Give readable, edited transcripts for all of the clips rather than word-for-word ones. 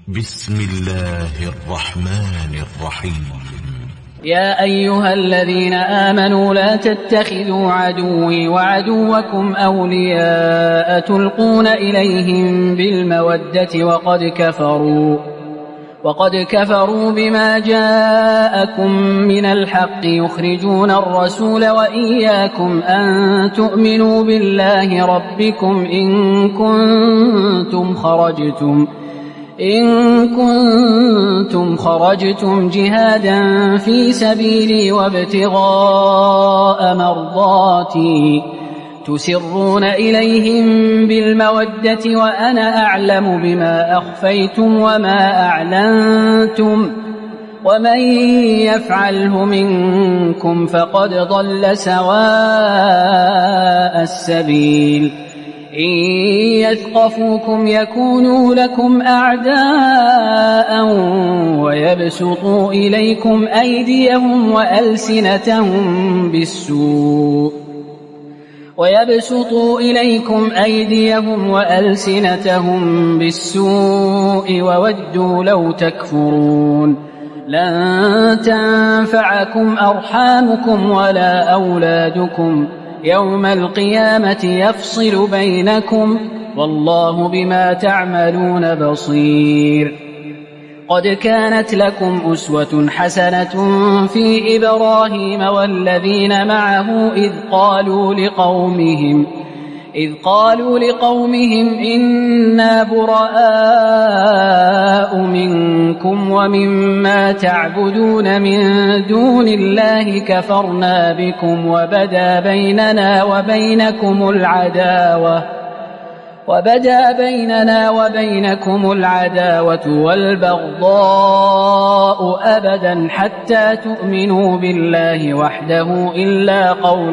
بسم الله الرحمن الرحيم. يا أيها الذين آمنوا لا تتخذوا عدوي وعدوكم أولياء تلقون إليهم بالمودة وقد كفروا بما جاءكم من الحق يخرجون الرسول وإياكم أن تؤمنوا بالله ربكم إن كنتم خرجتم جهادا في سبيلي وابتغاء مرضاتي تسرون إليهم بالمودة وأنا أعلم بما أخفيتم وما أعلنتم ومن يفعله منكم فقد ضل سواء السبيل. إن يثقفوكم يكونوا لكم أعداء ويبسطوا إليكم أيديهم وألسنتهم بالسوء وودوا لو تكفرون. لن تنفعكم أرحامكم ولا أولادكم يوم القيامة يفصل بينكم والله بما تعملون بصير. قد كانت لكم أسوة حسنة في إبراهيم والذين معه إذ قالوا لقومهم إنا براء منكم ومما تعبدون من دون الله كفرنا بكم وبدا بيننا وبينكم العداوة والبغضاء أبدا حتى تؤمنوا بالله وحده إلا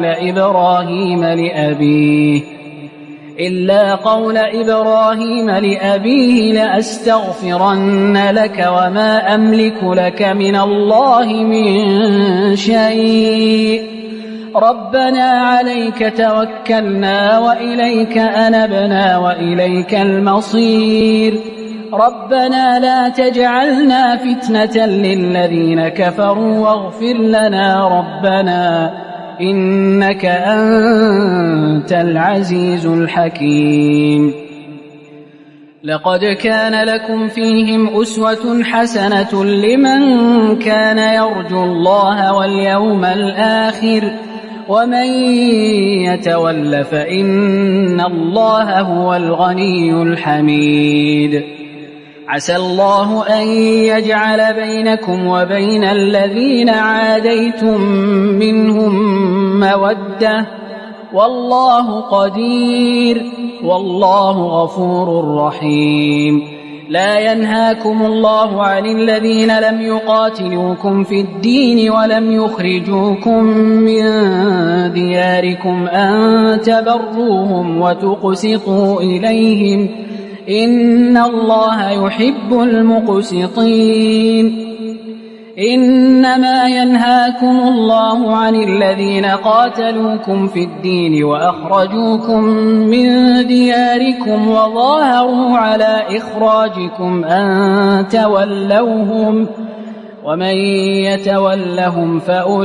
قول إبراهيم لأبيه لأستغفرن لك وما أملك لك من الله من شيء ربنا عليك توكلنا وإليك أنبنا وإليك المصير. ربنا لا تجعلنا فتنة للذين كفروا واغفر لنا ربنا إنك أنت العزيز الحكيم. لقد كان لكم فيهم أسوة حسنة لمن كان يرجو الله واليوم الآخر ومن يتول فإن الله هو الغني الحميد. عسى الله أن يجعل بينكم وبين الذين عاديتم منهم مودة والله قدير والله غفور رحيم. لا ينهاكم الله عن الذين لم يقاتلوكم في الدين ولم يخرجوكم من دياركم أن تبروهم وتقسطوا إليهم إن الله يحب المقسطين. إنما ينهاكم الله عن الذين قاتلوكم في الدين وأخرجوكم من دياركم وظاهروا على إخراجكم أن تولوهم ومن يتولهم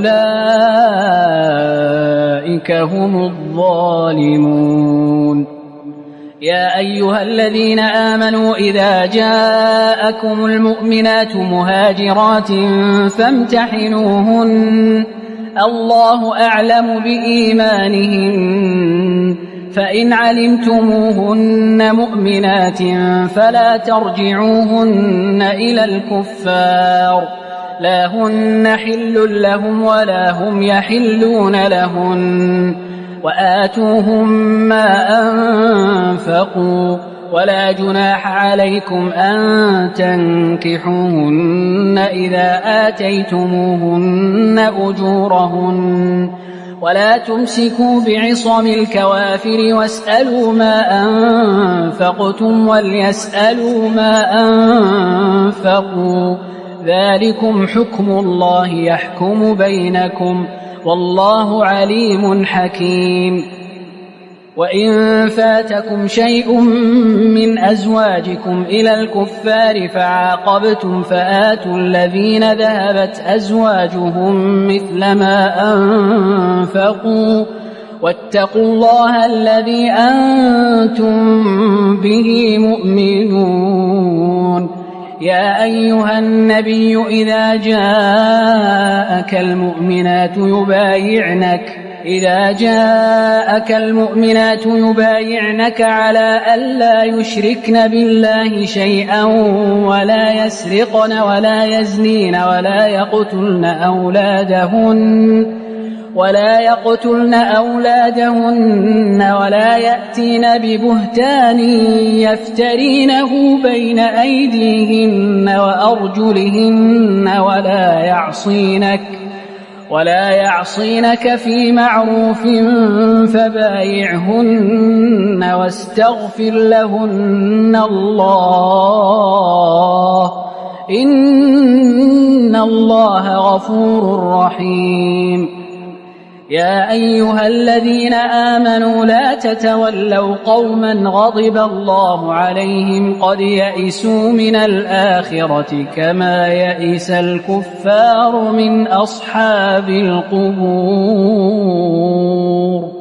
فأولئك هم الظالمون. يا أيها الذين آمنوا إذا جاءكم المؤمنات مهاجرات فامتحنوهن الله أعلم بإيمانهن فإن علمتموهن مؤمنات فلا ترجعوهن إلى الكفار لا هن حل لهم ولا هم يحلون لهن وآتوهم ما أنفقوا ولا جناح عليكم أن تنكحوهن إذا آتيتموهن أجورهن ولا تمسكوا بعصم الكوافر واسألوا ما أنفقتم وليسألوا ما أنفقوا ذلكم حكم الله يحكم بينكم والله عليم حكيم. وإن فاتكم شيء من أزواجكم إلى الكفار فعاقبتم فآتوا الذين ذهبت أزواجهم مثل ما أنفقوا واتقوا الله الذي أنتم به مؤمنون. يا أيها النبي إذا جاءك المؤمنات يبايعنك على ألا يشركن بالله شيئا ولا يسرقن ولا يزنين ولا يقتلن أولادهن ولا يأتين ببهتان يفترينه بين أيديهن وأرجلهن ولا يعصينك في معروف فبايعهن واستغفر لهن الله إن الله غفور رحيم. يا أيها الذين آمنوا لا تتولوا قوما غضب الله عليهم قد يئسوا من الآخرة كما يئس الكفار من أصحاب القبور.